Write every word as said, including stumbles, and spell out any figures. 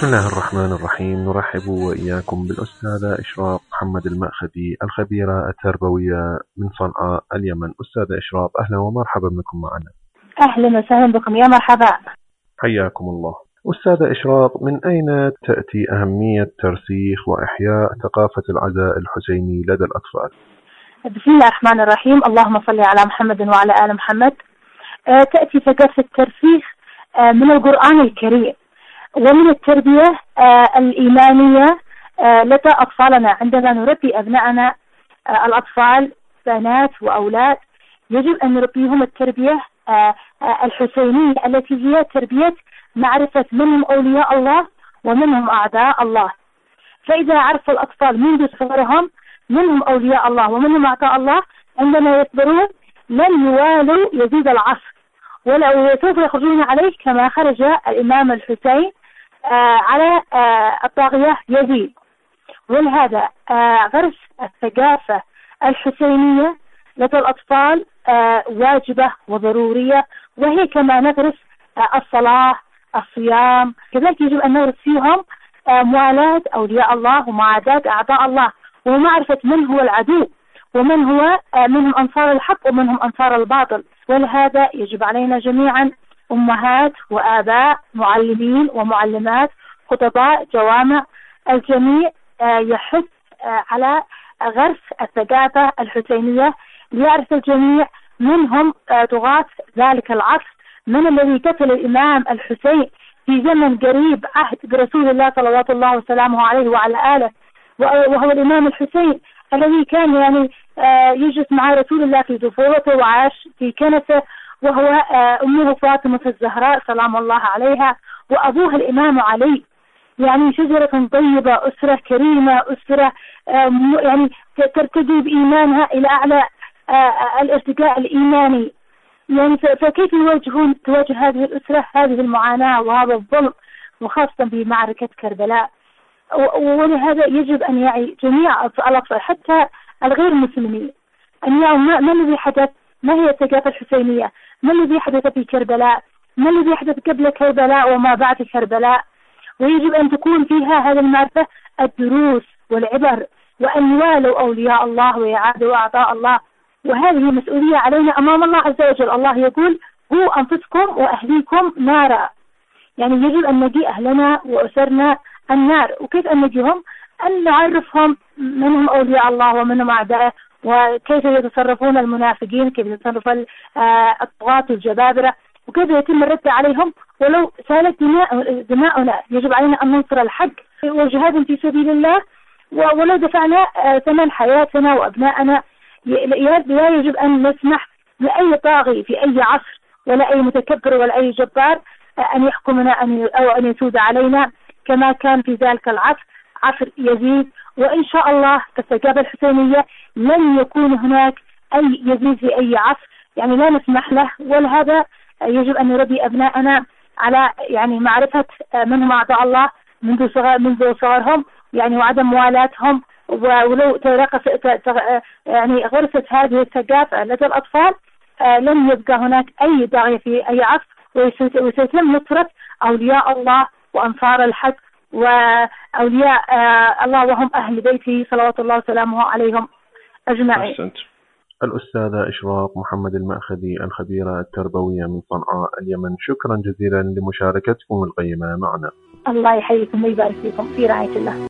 بسم الله الرحمن الرحيم. نرحب وإياكم بالأستاذة إشراق محمد المأخذي، الخبيرة التربوية من صنعاء اليمن. أستاذة إشراق، أهلا ومرحبا بكم معنا. أهلا وسهلا بكم، يا مرحبا، حياكم الله. أستاذة إشراق، من أين تأتي أهمية ترسيخ وإحياء ثقافة العزاء الحسيني لدى الأطفال؟ بسم الله الرحمن الرحيم، اللهم صل على محمد وعلى آل محمد. تأتي ثقافة الترسيخ من القرآن الكريم ومن التربية الإيمانية لدى أطفالنا. عندما نربي أبنائنا الأطفال بنات وأولاد، يجب أن نربيهم التربية الحسينية التي هي تربية معرفة منهم أولياء الله ومنهم أعداء الله. فإذا عرف الأطفال منذ صغرهم منهم أولياء الله ومنهم أعداء الله، عندما يكبرون لن يوالوا يزيد العصر ولا سوف يخرجون عليه كما خرج الإمام الحسين على الطاغية يزيد. ولهذا غرس الثقافة الحسينية لدى الأطفال واجبة وضرورية، وهي كما نغرس الصلاة الصيام، كذلك يجب أن نغرس فيهم موالاة أولياء الله ومعاداة أعداء الله ومعرفة من هو العدو ومن هو منهم أنصار الحق ومنهم أنصار الباطل. ولهذا يجب علينا جميعا، أمهات وآباء، معلمين ومعلمات، خطباء، جوامع، الجميع يحث على غرس الثقافة الحسينية ليعرف الجميع منهم طغاة ذلك العصر، من الذي قتل الإمام الحسين في زمن قريب عهد برسول الله صلوات الله وسلامه عليه وعلى آله، وهو الإمام الحسين الذي كان يعني يجلس مع رسول الله في طفولته وعاش في كنفه، وهو أمه فاطمة الزهراء سلام الله عليها، وأبوها الإمام علي. يعني شجرة طيبة، أسرة كريمة، أسرة يعني ترتقي بإيمانها إلى أعلى الارتقاء الإيماني. يعني فكيف يواجهون تواجه هذه الأسرة هذه المعاناة وهذا الظلم، وخاصة في معركة كربلاء؟ ولهذا يجب أن يعي جميع الأطفال حتى الغير مسلمين أن يعوا ما الذي حدث، ما هي الثقافة الحسينية، ما الذي حدث في كربلاء، ما الذي حدث قبل كربلاء وما بعد كربلاء. ويجب أن تكون فيها هذه المعرفة الدروس والعبر، وأن يوالوا أولياء الله ويعادوا أعداء الله. وهذه مسؤولية علينا أمام الله عز وجل. الله يقول: قوا أنفسكم وأهليكم نارا. يعني يجب أن نجي أهلنا وأسرنا النار. وكيف أن نجيهم؟ أن نعرفهم منهم أولياء الله ومنهم أعداءه، وكيف يتصرفون المنافقين، كيف يتصرف الطغاة الجبابرة، وكيف يتم الرد عليهم ولو سالت دماء دماؤنا. يجب علينا أن ننصر الحق وجهاد في سبيل الله، ولو دفعنا ثمن حياتنا وأبنائنا. لا يجب أن نسمح لأي طاغي في أي عصر ولا أي متكبر ولا أي جبار أن يحكمنا أو أن يسود علينا كما كان في ذلك العصر، عصر يزيد. وإن شاء الله الثقافة الحسينية لن يكون هناك أي يزيد في أي عصر، يعني لا نسمح له. ولهذا يجب أن نربي أبنائنا على يعني معرفة منهم أعداء الله منذ صغر منذ صغرهم، يعني وعدم موالاتهم. ولو ترقص يعني غرست هذه الثقافة لدى الأطفال لن يبقى هناك أي داعي في أي عصر، وسيتم نصرة أولياء الله وأنصار الحق وأولياء الله وهم أهل بيته صلوات الله وسلامه عليهم أجمعين. أحسنت. الأستاذة إشراق محمد المأخذي، الخبيرة التربوية من صنعاء اليمن، شكرا جزيلا لمشاركتكم القيمة معنا. الله يحييكم ويبارك فيكم، في رعاية الله.